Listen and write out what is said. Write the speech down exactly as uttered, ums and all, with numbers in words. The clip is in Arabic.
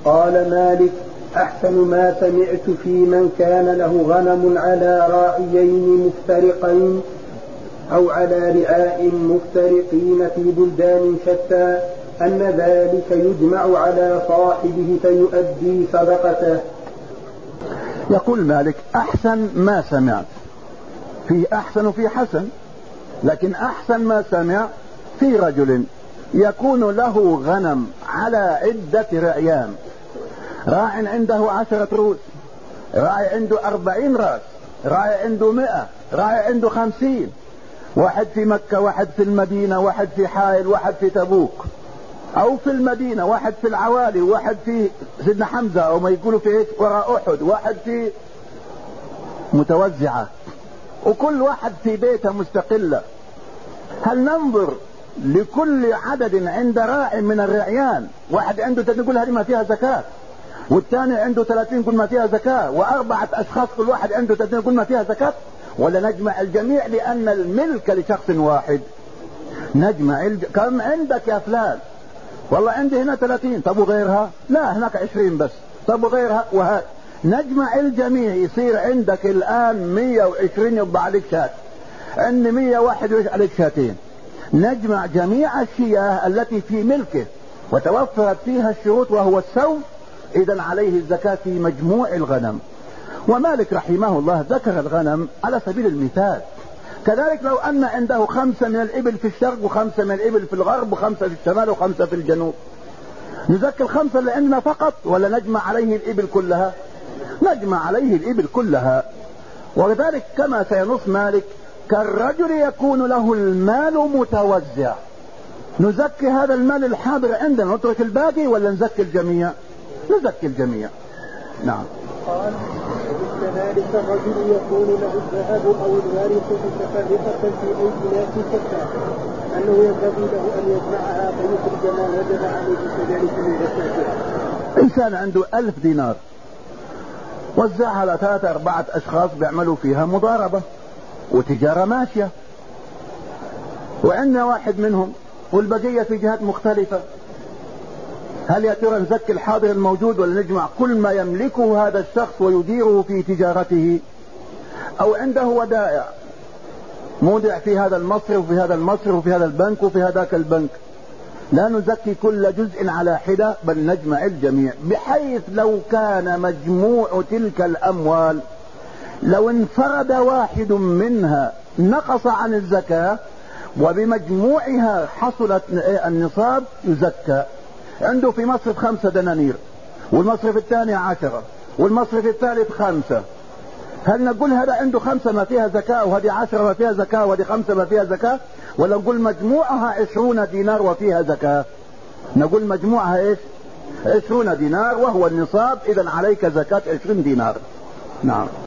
قال مالك: أحسن ما سمعت في من كان له غنم على راعيين مفترقين أو على رعاء مفترقين في بلدان شتى أن ذلك يجمع على صاحبه فيؤدي صدقته. يقول مالك: أحسن ما سمعت، في أحسن وفي حسن، لكن أحسن ما سمع في رجل يكون له غنم على عدة رعيان، راع عنده عشرة روس، راعي عنده أربعين راس، راعي عنده مئة، راعي عنده خمسين، واحد في مكة، واحد في المدينة، واحد في حائل، واحد في تبوك، او في المدينة، واحد في العوالي، واحد في سيدنا حمزة او ما يقولوا في ايش وراء احد، واحد في متوزعة، وكل واحد في بيته مستقلة. هل ننظر لكل عدد عند راع من الرعيان، واحد عنده نقول هذه ما فيها زكاة، والثاني عنده ثلاثين نقول ما فيها زكاة، واربعة اشخاص كل واحد عنده ثلاثين نقول ما فيها زكاة، ولا نجمع الجميع لان الملك لشخص واحد؟ نجمع الج... كم عندك يا فلان؟ والله عندي هنا ثلاثين. طب وغيرها؟ لا هناك عشرين بس. طب وغيرها؟ وهذا نجمع الجميع، يصير عندك الآن مية وعشرين يبقى عليك شات، عندي مية وواحد عليك شاتين. نجمع جميع الشياه التي في ملكه وتوفرت فيها الشروط وهو السوم، إذن عليه الزكاة في مجموع الغنم. ومالك رحمه الله ذكر الغنم على سبيل المثال. كذلك لو أن عنده خمسة من الإبل في الشرق وخمسة من الإبل في الغرب وخمسة في الشمال وخمسة في الجنوب، نزكي الخمسة اللي عندنا فقط ولا نجمع عليه الإبل كلها؟ نجمع عليه الإبل كلها. وذلك كما سينص مالك: كالرجل يكون له المال متوزع، نزكي هذا المال الحاضر عندنا نترك الباقي ولا نزكي الجميع؟ نزكي الجميع. نعم. قال: كذلك الرجل يكون له الذهب او الوارث متفرقة في ايدي ناس شتى، انه ينبغي له ان يجمعها فيخرج ما وجب عليه كذلك من زكاته. انسان عنده ألف دينار وزعها على ثلاثة أربعة أشخاص بيعملوا فيها مضاربة وتجارة ماشية، وعندنا واحد منهم والبقية في جهات مختلفة. هل يا ترى نزكي الحاضر الموجود ولا نجمع كل ما يملكه هذا الشخص ويديره في تجارته؟ او عنده ودائع مودع في هذا المصرف وفي هذا المصرف وفي هذا البنك وفي هذاك البنك، لا نزكي كل جزء على حدة بل نجمع الجميع، بحيث لو كان مجموع تلك الاموال لو انفرد واحد منها نقص عن الزكاة وبمجموعها حصلت النصاب يزكى. عنده في مصرف خمسة دنانير والمصرف الثاني عشرة والمصرف الثالث خمسة، هل نقول هذا عنده خمسة ما فيها زكاة وهذه عشرة ما فيها زكاة وهذه خمسة ما فيها زكاة، ولا نقول مجموعها عشرون دينار وفيها زكاة؟ نقول مجموعها ايش؟ عشرون دينار وهو النصاب، اذا عليك زكاة عشرين دينار. نعم.